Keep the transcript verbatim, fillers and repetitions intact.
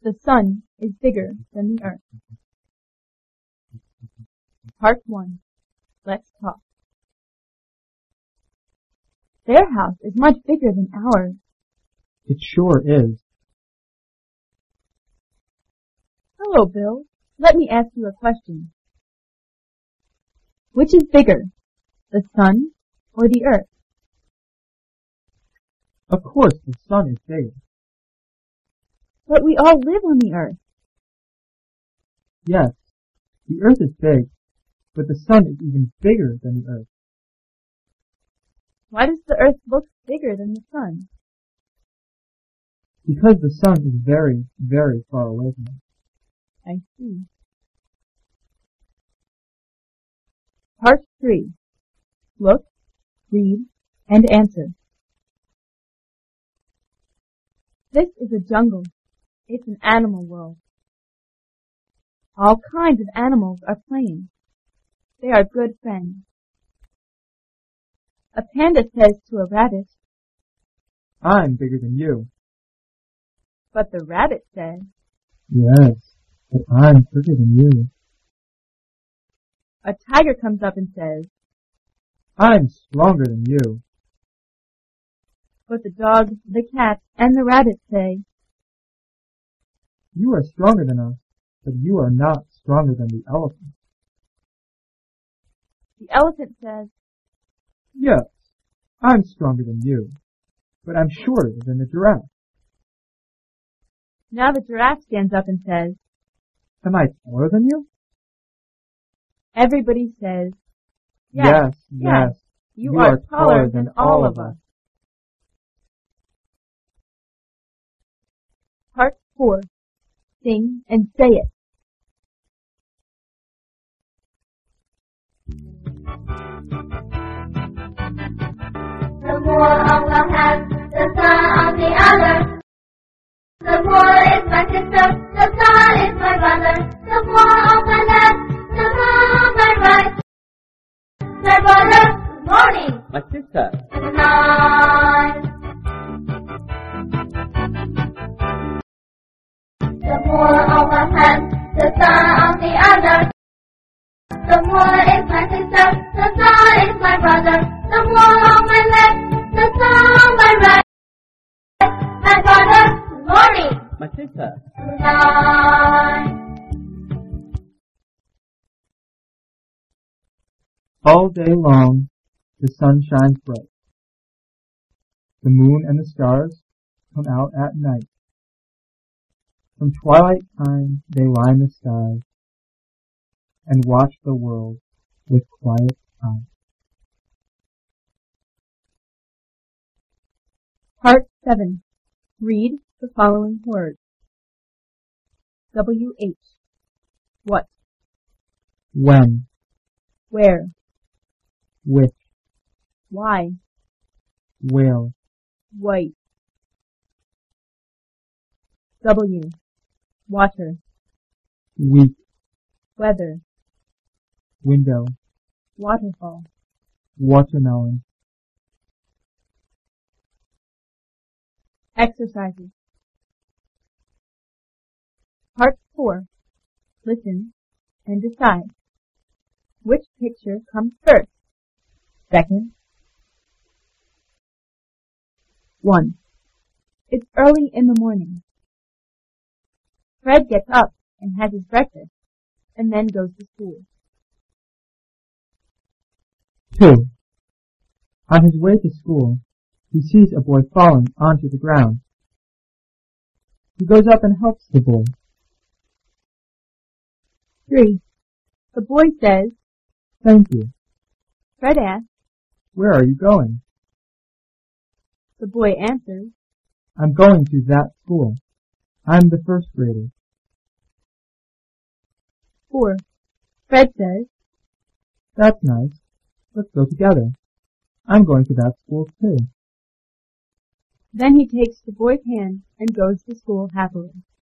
The sun is bigger than the earth. Part one. Let's talk. Their house is much bigger than ours. It sure is. Hello, Bill. Let me ask you a question. Which is bigger, the sun or the earth? Of course, the sun is bigger. But we all live on the earth. Yes, the earth is big, but the sun is even bigger than the earth. Why does the earth look bigger than the sun? Because the sun is very, very far away from us. I see. Part three. Look, read, and answer. This is a jungle. It's an animal world. All kinds of animals are playing. They are good friends. A panda says to a rabbit, I'm bigger than you. But the rabbit says, Yes, but I'm bigger than you. A tiger comes up and says, I'm stronger than you. But the dog, the cat, and the rabbit say, You are stronger than us, but you are not stronger than the elephant. The elephant says, Yes, I'm stronger than you, but I'm shorter than the giraffe. Now the giraffe stands up and says, Am I taller than you? Everybody says, Yes, yes, yes, yes you, you are, are taller than all of us. Part four. Sing and say it. The more of one hand, the sun on the other. The more is my sister, the sun is my brother. The more on my left, the more on my right. My brother, good morning. My sister. Good night. The more on one hand, the sun on the other. The more is my sister, the sun is my brother. The more on my left, the sun on my right. My brother, good morning. My sister. Good night. All day long, the sun shines bright. The moon and the stars come out at night. From twilight time they line the skies and watch the world with quiet eyes. Part seven. Read the following words. W H. What? When, Where? which, Why? will, White. W. Water. week, Weather. window, Waterfall. watermelon. Exercises. Part four. Listen and decide. Which picture comes first? Second. One. It's early in the morning. Fred gets up and has his breakfast and then goes to school. Two. On his way to school, he sees a boy falling onto the ground. He goes up and helps the boy. Three. The boy says, Thank you. Fred asks, Where are you going? the boy answers, I'm going to that school. I'm the first grader. Four. Fred says, That's nice. Let's go together. I'm going to that school too. then he takes the boy's hand and goes to school happily.